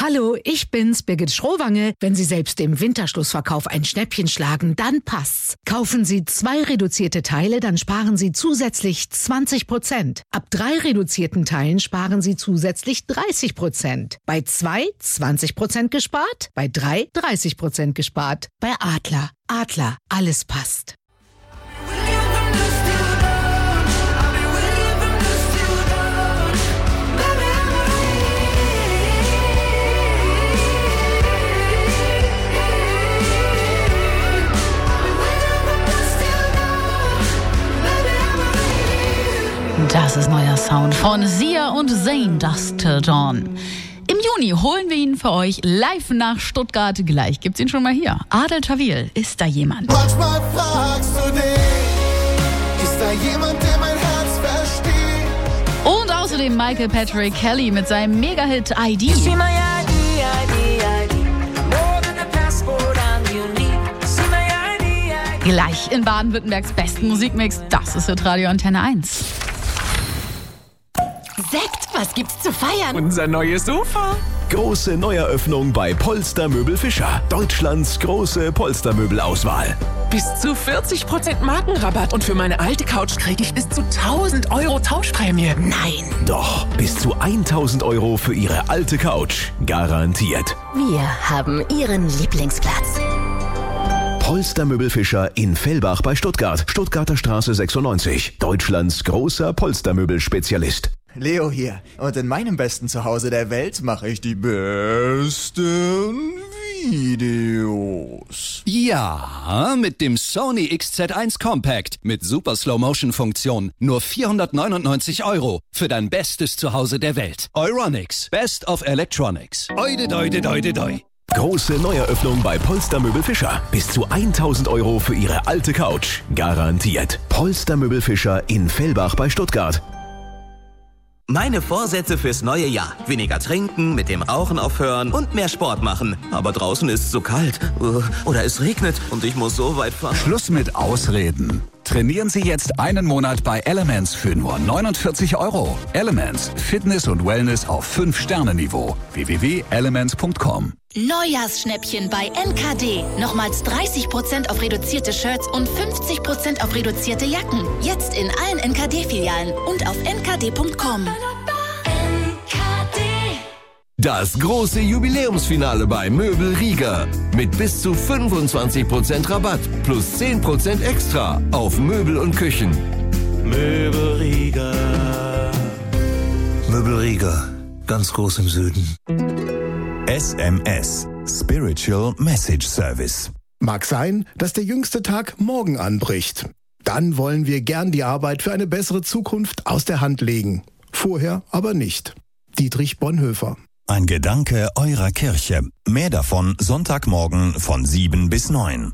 Hallo, ich bin's, Birgit Schrowange. Wenn Sie selbst im Winterschlussverkauf ein Schnäppchen schlagen, dann passt's. Kaufen Sie 2 reduzierte Teile, dann sparen Sie zusätzlich 20%. Ab 3 reduzierten Teilen sparen Sie zusätzlich 30%. Bei 2 20% gespart, bei 3 30% gespart. Bei Adler. Adler, alles passt. Das ist neuer Sound von Sia und Zayn, Dusk Till Dawn. Im Juni holen wir ihn für euch live nach Stuttgart. Gleich gibt's ihn schon mal hier. Adel Tawil, ist da jemand? Manchmal fragst du dich, ist da jemand, der mein Herz versteht? Und außerdem Michael Patrick Kelly mit seinem Mega-Hit ID. Gleich in Baden-Württembergs besten Musikmix. Das ist Hitradio Antenne 1. Sekt, was gibt's zu feiern? Unser neues Sofa. Große Neueröffnung bei Polstermöbel Fischer. Deutschlands große Polstermöbelauswahl. Bis zu 40% Markenrabatt. Und für meine alte Couch kriege ich bis zu 1.000 Euro Tauschprämie. Nein. Doch, bis zu 1.000 Euro für Ihre alte Couch. Garantiert. Wir haben Ihren Lieblingsplatz. Polstermöbel Fischer in Fellbach bei Stuttgart. Stuttgarter Straße 96. Deutschlands großer Polstermöbelspezialist. Leo hier. Und in meinem besten Zuhause der Welt mache ich die besten Videos. Ja, mit dem Sony XZ1 Compact mit super Slow-Motion-Funktion. Nur 499 Euro für dein bestes Zuhause der Welt. Euronics, Best of Electronics. Oide, doide, doide, doi. Große Neueröffnung bei Polstermöbel Fischer. Bis zu 1.000 Euro für Ihre alte Couch. Garantiert. Polstermöbel Fischer in Fellbach bei Stuttgart. Meine Vorsätze fürs neue Jahr. Weniger trinken, mit dem Rauchen aufhören und mehr Sport machen. Aber draußen ist es so kalt. Oder es regnet und ich muss so weit fahren. Schluss mit Ausreden. Trainieren Sie jetzt einen Monat bei Elements für nur 49 Euro. Elements, Fitness und Wellness auf 5-Sterne-Niveau. www.elements.com. Neujahrsschnäppchen bei NKD. Nochmals 30% auf reduzierte Shirts und 50% auf reduzierte Jacken. Jetzt in allen NKD-Filialen und auf nkd.com. Das große Jubiläumsfinale bei Möbel Rieger. Mit bis zu 25% Rabatt plus 10% extra auf Möbel und Küchen. Möbel Rieger. Möbel Rieger. Ganz groß im Süden. SMS. Spiritual Message Service. Mag sein, dass der jüngste Tag morgen anbricht. Dann wollen wir gern die Arbeit für eine bessere Zukunft aus der Hand legen. Vorher aber nicht. Dietrich Bonhoeffer. Ein Gedanke eurer Kirche. Mehr davon Sonntagmorgen von 7 bis 9.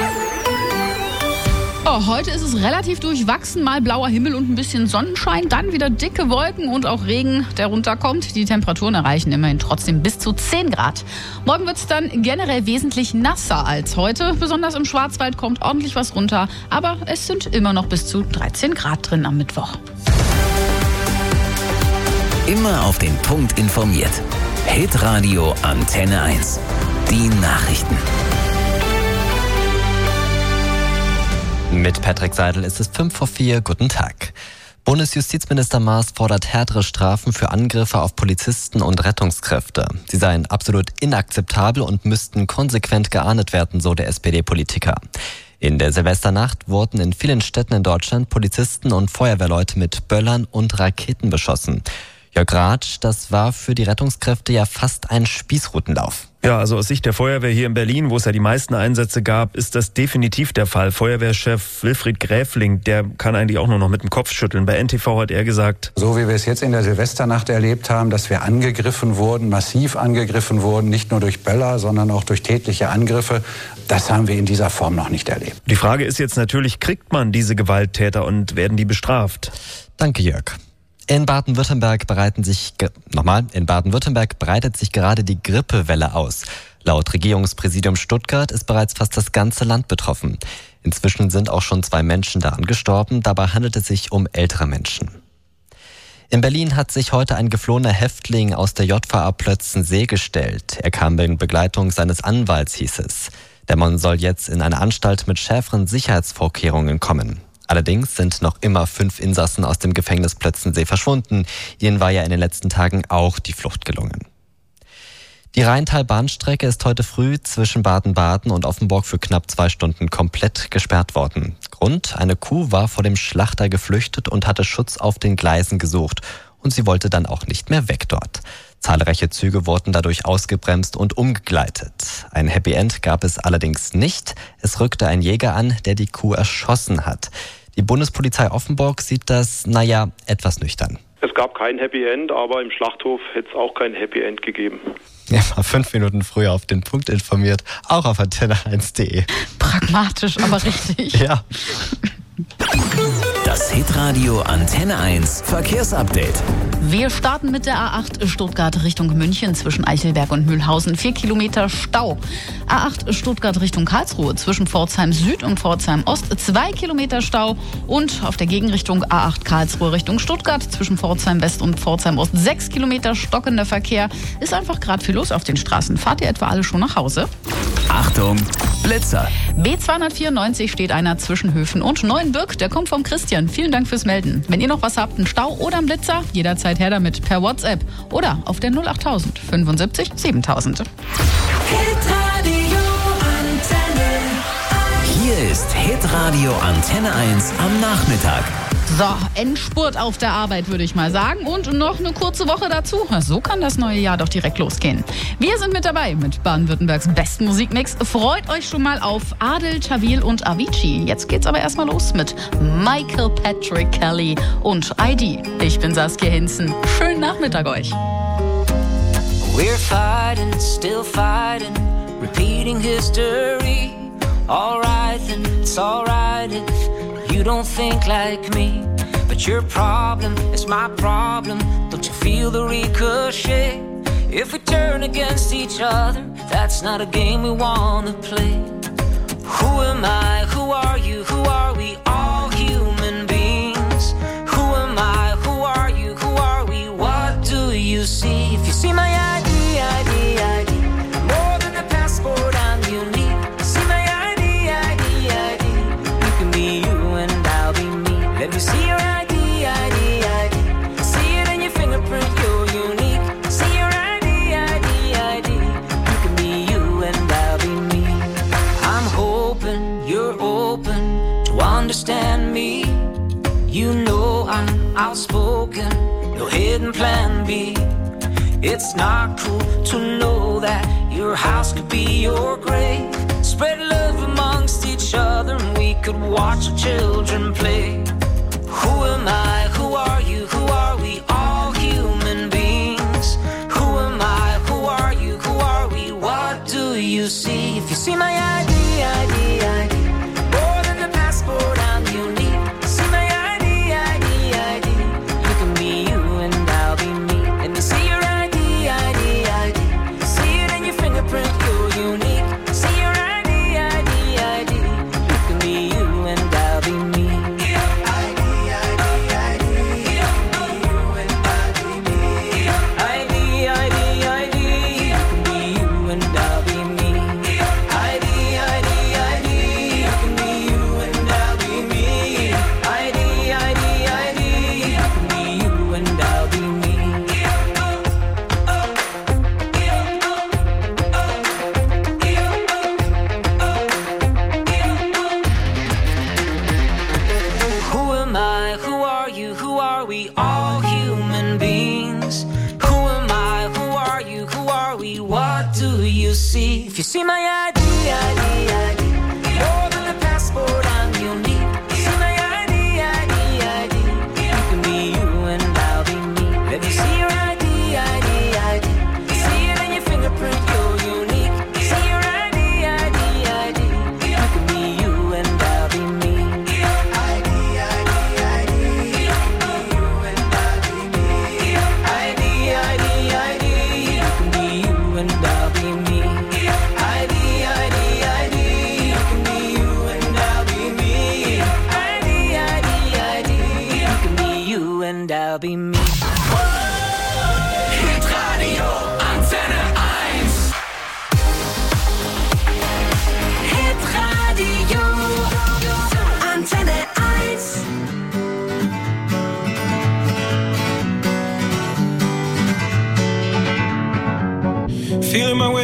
Oh, heute ist es relativ durchwachsen, mal blauer Himmel und ein bisschen Sonnenschein, dann wieder dicke Wolken und auch Regen, der runterkommt. Die Temperaturen erreichen immerhin trotzdem bis zu 10 Grad. Morgen wird es dann generell wesentlich nasser als heute. Besonders im Schwarzwald kommt ordentlich was runter, aber es sind immer noch bis zu 13 Grad drin am Mittwoch. Immer auf den Punkt informiert. Hitradio Antenne 1. Die Nachrichten. Mit Patrick Seidel ist es 5:04. Guten Tag. Bundesjustizminister Maas fordert härtere Strafen für Angriffe auf Polizisten und Rettungskräfte. Sie seien absolut inakzeptabel und müssten konsequent geahndet werden, so der SPD-Politiker. In der Silvesternacht wurden in vielen Städten in Deutschland Polizisten und Feuerwehrleute mit Böllern und Raketen beschossen. Jörg Ratsch, das war für die Rettungskräfte ja fast ein Spießrutenlauf. Ja, also aus Sicht der Feuerwehr hier in Berlin, wo es ja die meisten Einsätze gab, ist das definitiv der Fall. Feuerwehrchef Wilfried Gräfling, der kann eigentlich auch nur noch mit dem Kopf schütteln. Bei NTV hat er gesagt: So wie wir es jetzt in der Silvesternacht erlebt haben, dass wir angegriffen wurden, massiv angegriffen wurden, nicht nur durch Böller, sondern auch durch tätliche Angriffe, das haben wir in dieser Form noch nicht erlebt. Die Frage ist jetzt natürlich, kriegt man diese Gewalttäter und werden die bestraft? Danke, Jörg. In Baden-Württemberg breitet sich gerade die Grippewelle aus. Laut Regierungspräsidium Stuttgart ist bereits fast das ganze Land betroffen. Inzwischen sind auch schon 2 Menschen daran gestorben. Dabei handelt es sich um ältere Menschen. In Berlin hat sich heute ein geflohener Häftling aus der JVA Plötzensee gestellt. Er kam in Begleitung seines Anwalts, hieß es. Der Mann soll jetzt in eine Anstalt mit schärferen Sicherheitsvorkehrungen kommen. Allerdings sind noch immer 5 Insassen aus dem Gefängnis Plötzensee verschwunden. Ihnen war ja in den letzten Tagen auch die Flucht gelungen. Die Rheintal-Bahnstrecke ist heute früh zwischen Baden-Baden und Offenburg für knapp 2 Stunden komplett gesperrt worden. Grund: eine Kuh war vor dem Schlachter geflüchtet und hatte Schutz auf den Gleisen gesucht. Und sie wollte dann auch nicht mehr weg dort. Zahlreiche Züge wurden dadurch ausgebremst und umgegleitet. Ein Happy End gab es allerdings nicht. Es rückte ein Jäger an, der die Kuh erschossen hat. Die Bundespolizei Offenburg sieht das, etwas nüchtern. Es gab kein Happy End, aber im Schlachthof hätte es auch kein Happy End gegeben. Ja, war 5 Minuten früher auf den Punkt informiert, auch auf antenne1.de. Pragmatisch, aber richtig. Ja. Das Hitradio Antenne 1 Verkehrsupdate. Wir starten mit der A8 Stuttgart Richtung München zwischen Eichelberg und Mühlhausen. 4 Kilometer Stau. A8 Stuttgart Richtung Karlsruhe zwischen Pforzheim Süd und Pforzheim Ost. 2 Kilometer Stau. Und auf der Gegenrichtung A8 Karlsruhe Richtung Stuttgart zwischen Pforzheim West und Pforzheim Ost. 6 Kilometer stockender Verkehr. Ist einfach gerade viel los auf den Straßen. Fahrt ihr etwa alle schon nach Hause? Achtung, Blitzer. B294 steht einer zwischen Höfen und Neuenbürg. Der kommt vom Christian. Vielen Dank fürs Melden. Wenn ihr noch was habt, einen Stau oder einen Blitzer, jederzeit her damit per WhatsApp oder auf der 08000 75 7000. Hier ist Hitradio Antenne 1 am Nachmittag. So, Endspurt auf der Arbeit, würde ich mal sagen. Und noch eine kurze Woche dazu. So kann das neue Jahr doch direkt losgehen. Wir sind mit dabei mit Baden-Württembergs besten Musikmix. Freut euch schon mal auf Adel, Tawil und Avicii. Jetzt geht's aber erstmal los mit Michael Patrick Kelly und ID. Ich bin Saskia Hinzen. Schönen Nachmittag euch. We're fighting, still fighting, repeating history. Alright then, it's alright if you don't think like me. But your problem is my problem. Don't you feel the ricochet? If we turn against each other, that's not a game we wanna play. Who am I? Who are you? Who are we? All human beings. Who am I? Who are you? Who are we? What do you see? If you see my ID, more than a passport, I'm unique. See my ID, you can be you and I'll be me. Let me see your ID. See it in your fingerprint, you're unique. See your ID. You can be you and I'll be me. I'm hoping you're open to understand me. You know I'm outspoken, no hidden plan B. It's not cool to know that your house could be your grave. Spread love amongst each other and we could watch our children play. Who am I? Who are you? Who are we? All human beings. Who am I? Who are you? Who are we? What do you see? If you see my ID, more than a passport, I'm unique. See my ID, you can be you and I'll be me. Let me see your ID. See it in your fingerprint, you're unique. See your ID, you can be you and I'll be me. If you see my ID, more than a passport, I'm unique. See my ID, you can be you and I'll be me. Let me see your ID. See it in your fingerprint, you're unique. See your ID, you can be you and I'll be me. ID, you can be you and I'll be me. ID, you can be you and I'll be me. feeling my way.